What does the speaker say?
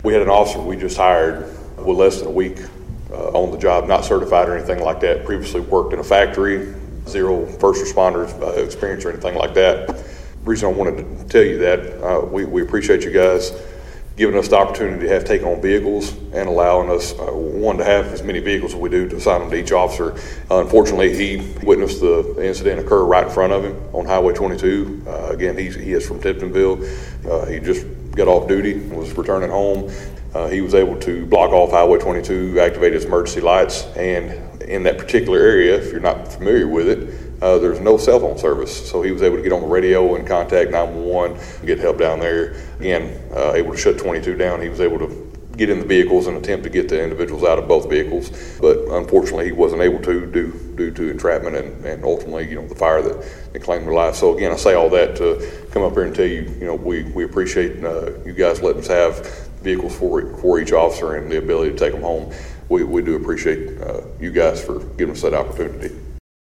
We had an officer we just hired with less than a week on the job, not certified or anything like that. Previously worked in a factory, zero first responders experience or anything like that. The reason I wanted to tell you that, we appreciate you guys giving us the opportunity to take on vehicles and allowing us, one, to have as many vehicles as we do to assign them to each officer. Unfortunately, he witnessed the incident occur right in front of him on Highway 22. Again, he is from Tiptonville. He just got off duty and was returning home. He was able to block off Highway 22, activate his emergency lights, and in that particular area, if you're not familiar with it, there's no cell phone service. So he was able to get on the radio and contact 911 and get help down there. Again, able to shut 22 down. He was able to get in the vehicles and attempt to get the individuals out of both vehicles. But unfortunately, he wasn't able to due to entrapment and ultimately, the fire that claimed their life. So again, I say all that to come up here and tell you, we appreciate you guys letting us have vehicles for each officer and the ability to take them home. We do appreciate you guys for giving us that opportunity.